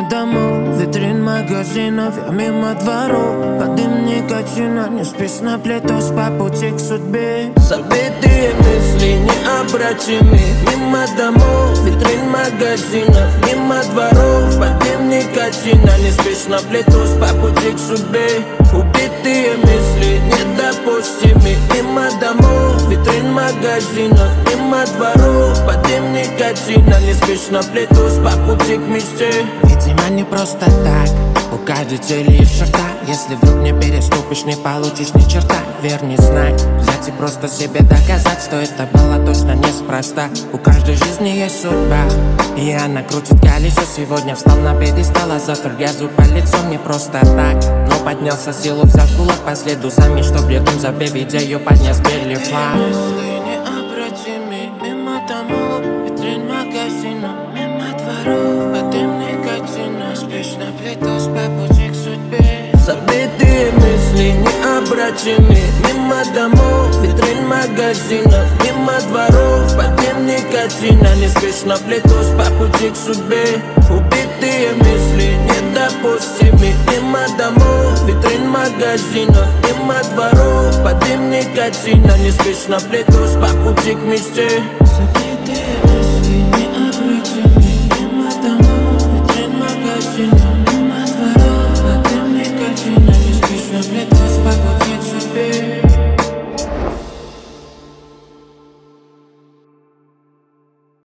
домов, витрин магазинов, я мимо дворов. По дым никотина, не спишь на плетусь по пути к судьбе. Забитые мысли необратимы. Мимо домов, витрин магазинов, мимо дворов. По дым никотина, не спишь на плетусь по пути к судьбе. Убитые мысли недопустимы. Мимо домов, витрин магазинов, мимо дворов. По дым никотина, не спишь на плетусь по пути к мечте. Видимо, не просто так, у каждой цели есть черта. Если вдруг не переступишь, не получишь ни черта. Верный знак, взять и просто себе доказать, что это было точно неспроста. У каждой жизни есть судьба, и она крутит колесо. Сегодня встал на пьедестал, а завтра грязу по лицу. Не просто так, но поднялся силу, взяв кулак по следу сами, чтоб летом забив идею поднес белый флаг. Мысли необратимы, мимо домов, витрин магазинов, мимо дворов. По дым никотина, спишь на плетусь по пути к судьбе. Забитые мысли необратимы. Мимо домов, витрин магазинов, мимо дворов. По дым никотина, не спешно плетусь по пути к судьбе. Убитые мысли недопустимы. Мимо домов, витрин магазинов, мимо дворов. По дым никотина, не спешно плетусь по пути к мечте. Забитые мысли